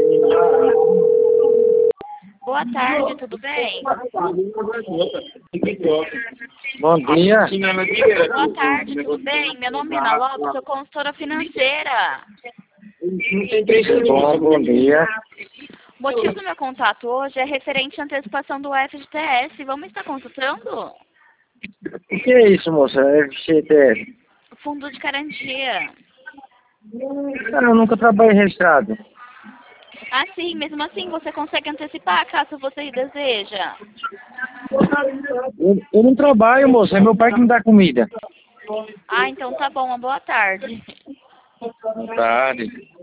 Boa tarde, tudo bem? Bom dia. Boa tarde, tudo bem? Meu nome é Ana Lopes, sou consultora financeira. Bom dia. O motivo do meu contato hoje é referente à antecipação do FGTS. Vamos estar consultando? O que é isso, moça? FGTS? Fundo de garantia. Cara, eu nunca trabalhei registrado. Ah, sim, mesmo assim você consegue antecipar caso você deseja. Eu não trabalho, moça. É meu pai que me dá comida. Ah, então tá bom, uma boa tarde. Boa tarde.